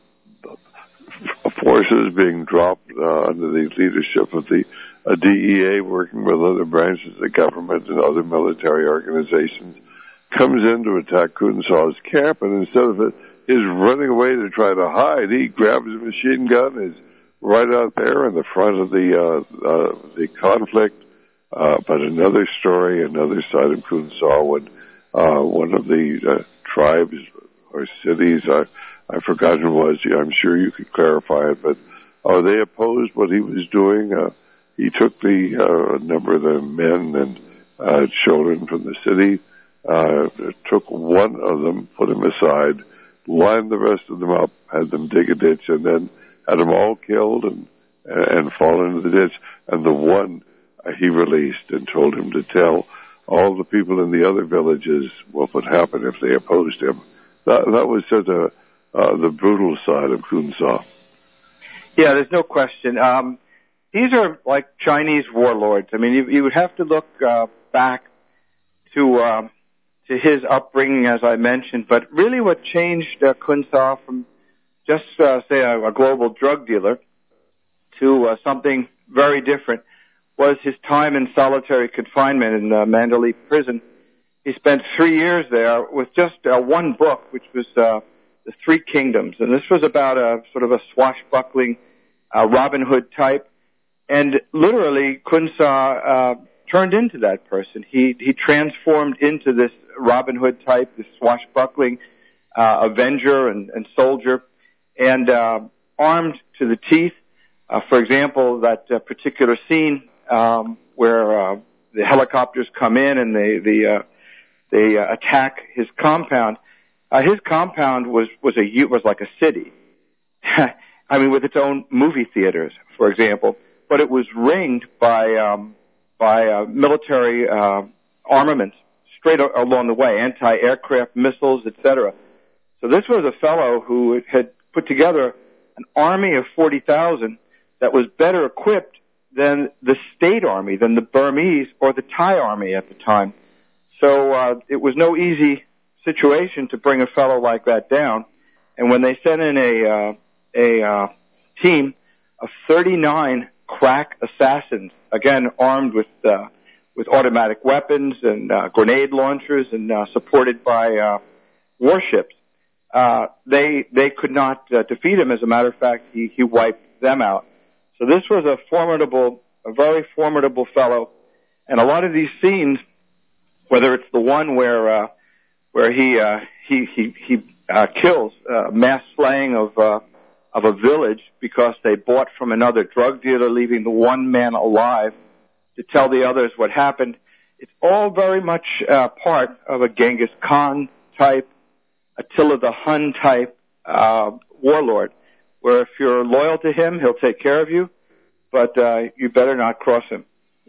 forces being dropped uh, under the leadership of the uh, D E A, working with other branches of the government and other military organizations, comes in to attack Coonsaw's camp, and instead of it, his running away to try to hide, he grabs a machine gun, is right out there in the front of the uh, uh, the conflict. Uh, but another story, another side of Coonsaw, when uh, one of the uh, tribes or cities, I, I've forgotten who it was, I'm sure you could clarify it, but uh, they opposed what he was doing. Uh, he took the uh, number of the men and uh, children from the city, uh, took one of them, put him aside, lined the rest of them up, had them dig a ditch, and then had them all killed and and fall into the ditch. And the one uh, he released and told him to tell all the people in the other villages what would happen if they opposed him. That, that was such a uh, the brutal side of Coonsaw. Yeah, there's no question. Um, these are like Chinese warlords. I mean, you, you would have to look uh, back to uh, to his upbringing, as I mentioned. But really what changed uh, Coonsaw from just, uh, say, a, a global drug dealer to uh, something very different was his time in solitary confinement in uh, Mandalay prison. He spent three years there with just uh, one book, which was uh, The Three Kingdoms. And this was about a sort of a swashbuckling uh, Robin Hood type. And literally, Coonsaw uh, turned into that person. He he transformed into this Robin Hood type, this swashbuckling uh, avenger and, and soldier, and uh, armed to the teeth. Uh, for example, that uh, particular scene um, where uh, the helicopters come in and they they uh, they uh, attack his compound. Uh, his compound was was a was like a city. I mean, with its own movie theaters, for example. But it was ringed by um, by uh, military uh, armaments straight a- along the way, anti-aircraft missiles, et cetera. So this was a fellow who had put together an army of forty thousand that was better equipped than the state army, than the Burmese or the Thai army at the time. So uh, it was no easy situation to bring a fellow like that down. And when they sent in a uh, a uh, team of thirty-nine crack assassins, again armed with uh, with automatic weapons and uh, grenade launchers and uh, supported by uh, warships, uh, they they could not uh, defeat him. As a matter of fact, he he wiped them out. So this was a formidable, a very formidable fellow. And a lot of these scenes, whether it's the one where uh, where he uh, he he he uh, kills uh, mass slaying of uh, of a village because they bought from another drug dealer, leaving the one man alive to tell the others what happened. It's all very much uh, part of a Genghis Khan type, Attila the Hun type uh, warlord, where if you're loyal to him, he'll take care of you, but uh, you better not cross him.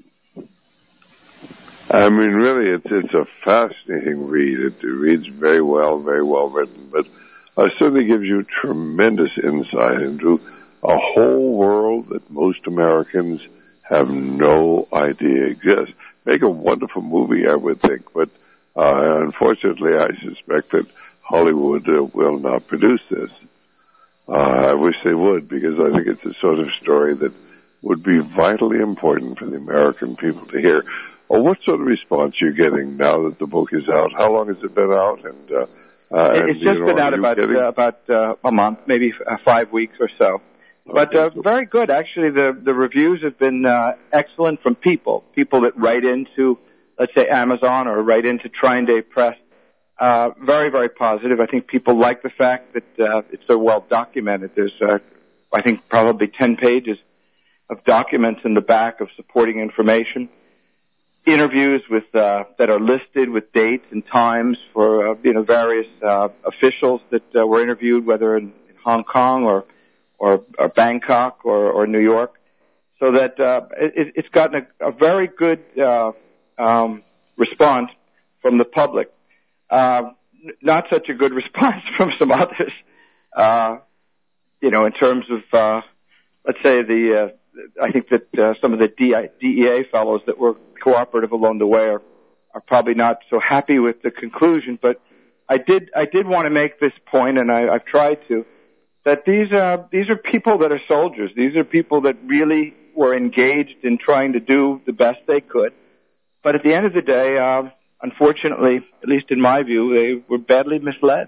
I mean, really, it's it's a fascinating read. It, it reads very well, very well written, but uh, certainly gives you tremendous insight into a whole world that most Americans have no idea exists. Make a wonderful movie, I would think, but uh, unfortunately, I suspect that Hollywood uh, will not produce this. Uh, I wish they would, because I think it's the sort of story that would be vitally important for the American people to hear. Or what sort of response are you getting now that the book is out? How long has it been out? And uh, uh, It's and, just you know, been out about getting... uh, about uh, a month, maybe uh, five weeks or so. But uh, very good, actually. The the reviews have been uh, excellent from people, people that write into, let's say, Amazon or write into Trine Day Press. Uh, very, very positive. I think people like the fact that uh, it's so well documented. There's, uh, I think, probably ten pages of documents in the back of supporting information. Interviews with uh, that are listed with dates and times for uh, you know various uh, officials that uh, were interviewed, whether in, in Hong Kong or or, or Bangkok or, or New York, so that uh, it, it's gotten a, a very good uh, um, response from the public. Uh, not such a good response from some others, uh, you know, in terms of uh, let's say the. Uh, I think that uh, some of the D E A fellows that were cooperative along the way are, are probably not so happy with the conclusion. But I did I did want to make this point, and I, I've tried to, that these uh, these are people that are soldiers. These are people that really were engaged in trying to do the best they could. But at the end of the day, uh, unfortunately, at least in my view, they were badly misled.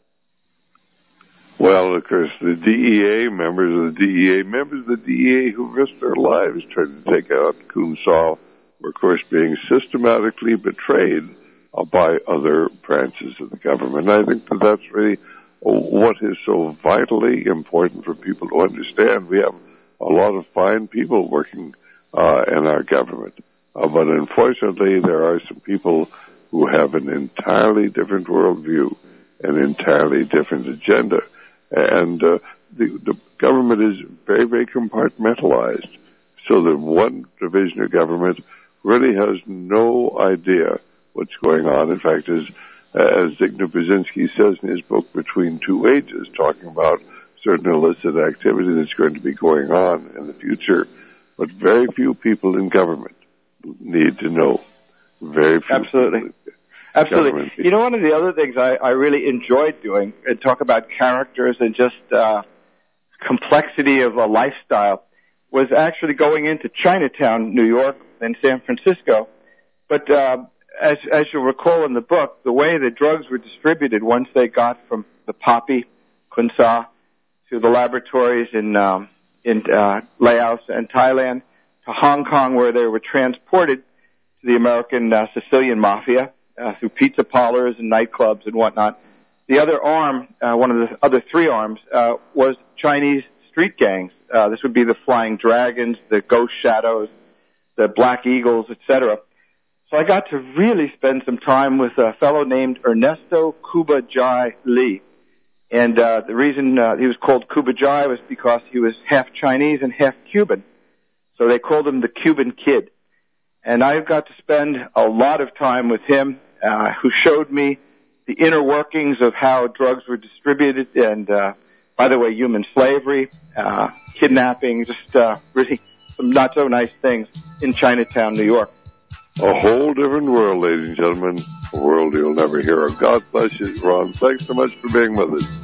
Well, of course, the D E A, members of the D E A, members of the D E A who risked their lives trying to take out Khoon Sah were, of course, being systematically betrayed uh, by other branches of the government. And I think that that's really what is so vitally important for people to understand. We have a lot of fine people working uh, in our government, uh, but unfortunately, there are some people who have an entirely different worldview, an entirely different agenda. And uh, the, the government is very, very compartmentalized, so that one division of government really has no idea what's going on. In fact, as, as Zygmunt Brzezinski says in his book, Between Two Ages, talking about certain illicit activity that's going to be going on in the future, but very few people in government need to know. Very few. Absolutely. People. Absolutely. You know, one of the other things I, I really enjoyed doing, and talk about characters and just uh, complexity of a lifestyle, was actually going into Chinatown, New York, and San Francisco. But uh, as, as you'll recall in the book, the way the drugs were distributed once they got from the poppy, Khoon Sah, to the laboratories in, um, in uh, Laos and Thailand, to Hong Kong, where they were transported to the American uh, Sicilian Mafia, Uh, through pizza parlors and nightclubs and whatnot. The other arm, uh, one of the other three arms, uh, was Chinese street gangs. Uh, this would be the Flying Dragons, the Ghost Shadows, the Black Eagles, et cetera. So I got to really spend some time with a fellow named Ernesto Kubajai Lee. And uh, the reason uh, he was called Kubajai was because he was half Chinese and half Cuban. So they called him the Cuban Kid. And I got to spend a lot of time with him, uh, who showed me the inner workings of how drugs were distributed and, uh, by the way, human slavery, uh, kidnapping, just uh, really some not so nice things in Chinatown, New York. A whole different world, ladies and gentlemen, a world you'll never hear of. God bless you, Ron. Thanks so much for being with us.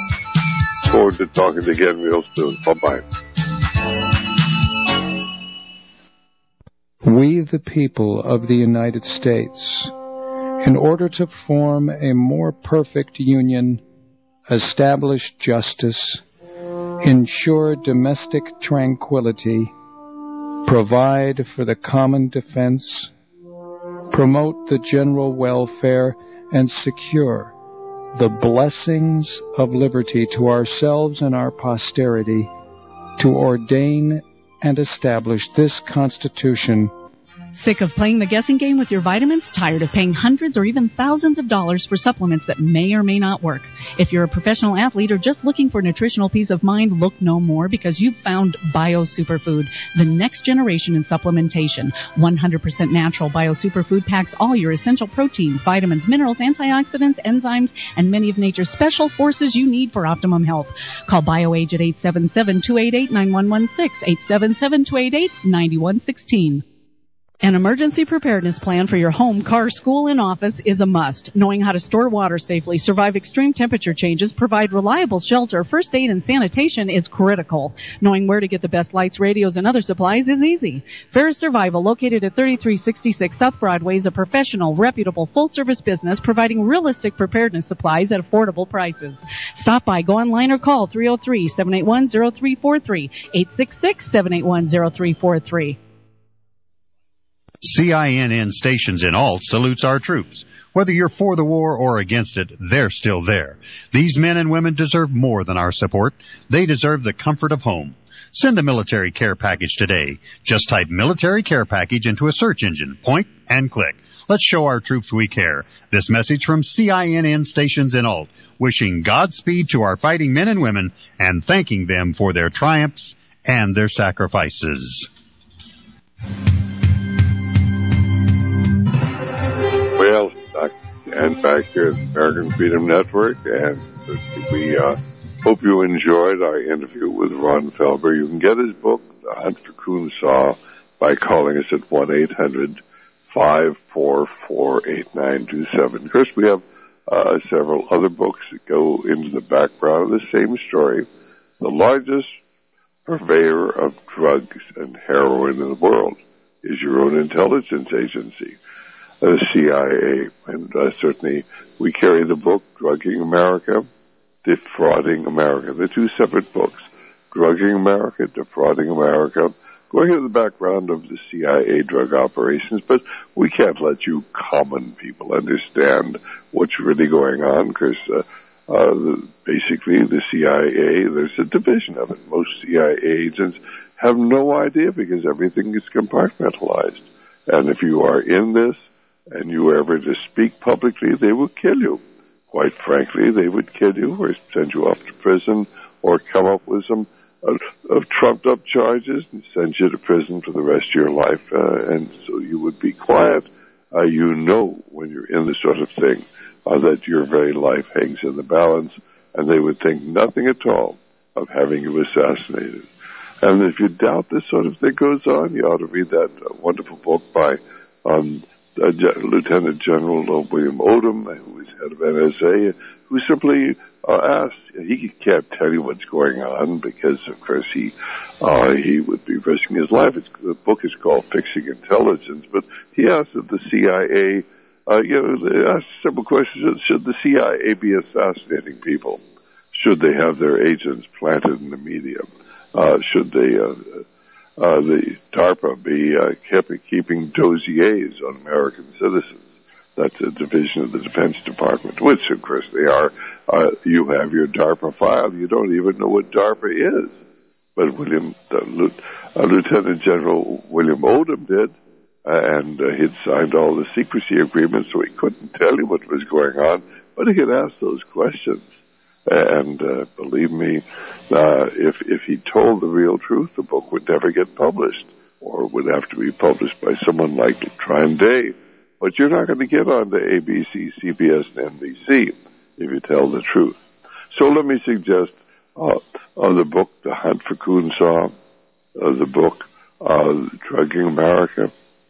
Forward to talking to you again real soon. Bye-bye. We, the people of the United States, in order to form a more perfect union, establish justice, ensure domestic tranquility, provide for the common defense, promote the general welfare, and secure the blessings of liberty to ourselves and our posterity, to ordain and establish this Constitution Sick of playing the guessing game with your vitamins? Tired of paying hundreds or even thousands of dollars for supplements that may or may not work? If you're a professional athlete or just looking for nutritional peace of mind, look no more, because you've found Bio Superfood, the next generation in supplementation. one hundred percent natural Bio Superfood packs all your essential proteins, vitamins, minerals, antioxidants, enzymes, and many of nature's special forces you need for optimum health. Call BioAge at eight seven seven, two eight eight, nine one one six, eight seven seven, two eight eight, nine one one six. An emergency preparedness plan for your home, car, school, and office is a must. Knowing how to store water safely, survive extreme temperature changes, provide reliable shelter, first aid, and sanitation is critical. Knowing where to get the best lights, radios, and other supplies is easy. Ferris Survival, located at thirty-three sixty-six South Broadway, is a professional, reputable, full-service business providing realistic preparedness supplies at affordable prices. Stop by, go online, or call three oh three, seven eight one, oh three four three, eight six six, seven eight one, oh three four three. C I N N Stations in Alt salutes our troops. Whether you're for the war or against it, they're still there. These men and women deserve more than our support. They deserve the comfort of home. Send a military care package today. Just type military care package into a search engine, point, and click. Let's show our troops we care. This message from C I N N Stations in Alt, wishing Godspeed to our fighting men and women and thanking them for their triumphs and their sacrifices. Well, and back here at the American Freedom Network, and we uh, hope you enjoyed our interview with Ron Felber. You can get his book, The Hunt for Coon Saw, by calling us at one eight hundred, five four four, eight nine two seven. Of course, we have uh, several other books that go into the background of the same story. The largest purveyor of drugs and heroin in the world is your own intelligence agency, the C I A. And uh, certainly we carry the book, Drugging America, Defrauding America. They're two separate books, Drugging America, Defrauding America, going into the background of the C I A drug operations. But we can't let you common people understand what's really going on, because uh, uh, the, basically the C I A, there's a division of it. Most C I A agents have no idea because everything is compartmentalized. And if you are in this, and you ever to speak publicly, they will kill you. Quite frankly, they would kill you or send you off to prison or come up with some uh, of trumped-up charges and send you to prison for the rest of your life. Uh, and so you would be quiet. Uh, you know when you're in this sort of thing uh, that your very life hangs in the balance, and they would think nothing at all of having you assassinated. And if you doubt this sort of thing goes on, you ought to read that uh, wonderful book by um, Uh, Lieutenant General uh, William Odom, who is head of N S A, who simply uh, asked, he can't tell you what's going on because, of course, he uh, he would be risking his life. It's, the book is called Fixing Intelligence, but he asked if the C I A, uh, you know, they asked simple questions. Should the C I A be assassinating people? Should they have their agents planted in the media? Uh, should they... Uh, Uh, the DARPA be uh, kept keeping dossiers on American citizens? That's a division of the Defense Department, which, of course, they are. Uh, you have your DARPA file. You don't even know what DARPA is. But William, uh, uh, Lieutenant General William Odom did, uh, and uh, he'd signed all the secrecy agreements, so he couldn't tell you what was going on, but he could ask those questions. And uh, believe me, uh, if if he told the real truth, the book would never get published, or would have to be published by someone like Trine Day. But you're not going to get on to A B C, C B S, and N B C if you tell the truth. So let me suggest uh, uh, the book, The Hunt for Coon Saw, uh, the book, uh, Drugging America,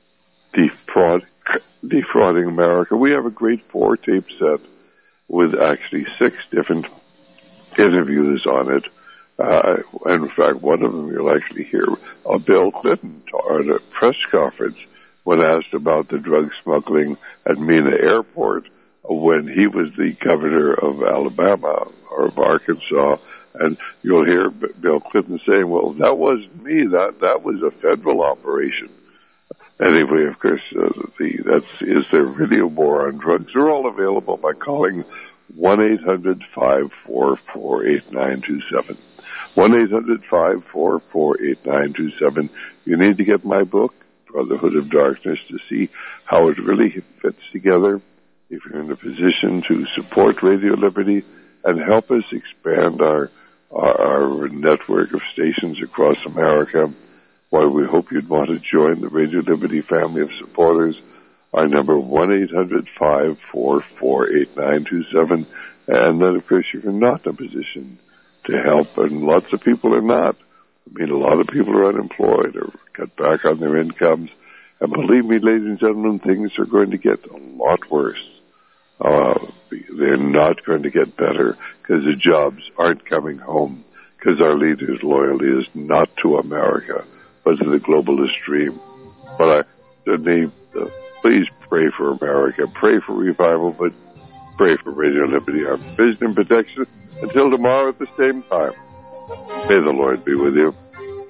Defraud, Defrauding America. We have a great four-tape set with actually six different interviews on it. Uh, and in fact, one of them you'll actually hear uh, Bill Clinton at a press conference when asked about the drug smuggling at Mena Airport when he was the governor of Alabama or of Arkansas. And you'll hear B- Bill Clinton saying, well, that wasn't me. That that was a federal operation. Anyway, of course, uh, the, that's, is there really a war on drugs? They're all available by calling one eight hundred, five four four, eight nine two seven. one eight hundred, five four four, eight nine two seven. You need to get my book, Brotherhood of Darkness to see how it really fits together. If you're in a position to support Radio Liberty and help us expand our, our, our network of stations across America, why, we hope you'd want to join the Radio Liberty family of supporters. Our number, one eight hundred five four four eight nine two seven. And then, of course, if you're not in a position to help, and lots of people are not. I mean, a lot of people are unemployed or cut back on their incomes. And believe me, ladies and gentlemen, things are going to get a lot worse. Uh, they're not going to get better because the jobs aren't coming home, because our leaders' loyalty is not to America, but to the globalist dream. But I, Sydney, uh, please pray for America, pray for revival, but pray for Radio Liberty, our vision and protection. Until tomorrow at the same time, may the Lord be with you.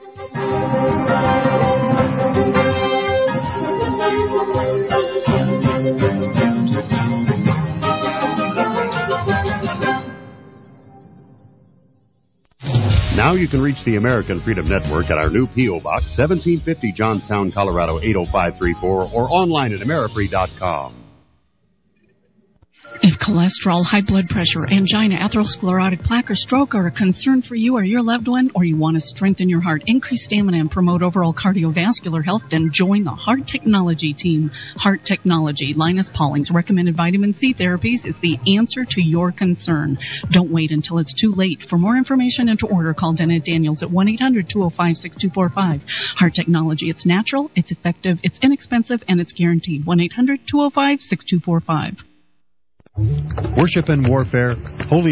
Now you can reach the American Freedom Network at our new P O. Box, seventeen fifty Johnstown, Colorado, eight oh five three four, or online at amerifree dot com. If cholesterol, high blood pressure, angina, atherosclerotic plaque, or stroke are a concern for you or your loved one, or you want to strengthen your heart, increase stamina, and promote overall cardiovascular health, then join the Heart Technology team. Heart Technology, Linus Pauling's recommended vitamin C therapies, is the answer to your concern. Don't wait until it's too late. For more information and to order, call Dennett Daniels at one eight hundred two oh five six two four five. Heart Technology, it's natural, it's effective, it's inexpensive, and it's guaranteed. one eight hundred two oh five six two four five. Worship and warfare, holy